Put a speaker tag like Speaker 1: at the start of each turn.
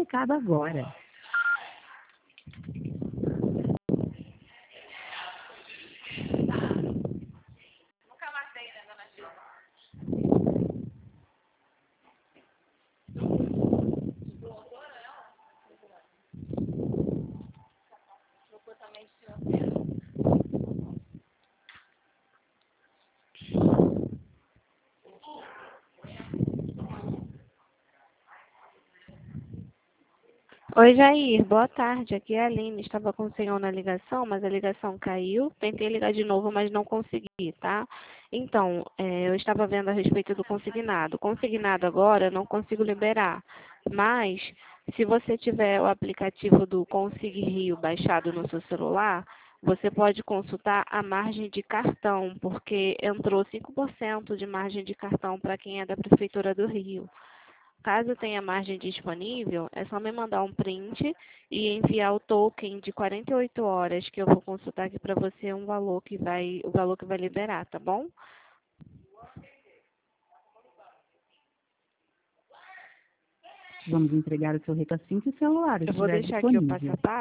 Speaker 1: aplicado agora.
Speaker 2: Oi, Jair, boa tarde. Aqui é a Aline. Estava com o senhor na ligação, mas a ligação caiu. Tentei ligar de novo, mas não consegui, tá? Então, eu estava vendo a respeito do consignado. Consignado agora eu não consigo liberar, mas se você tiver o aplicativo do Consig Rio baixado no seu celular, você pode consultar a margem de cartão, porque entrou 5% de margem de cartão para quem é da Prefeitura do Rio. Caso tenha margem disponível, é só me mandar um print e enviar o token de 48 horas que eu vou consultar aqui para você o valor que vai liberar, tá bom?
Speaker 1: Vamos entregar o seu reto assim que o celular
Speaker 2: Eu vou
Speaker 1: estiver
Speaker 2: deixar aqui o
Speaker 1: disponível.
Speaker 2: passo a passo.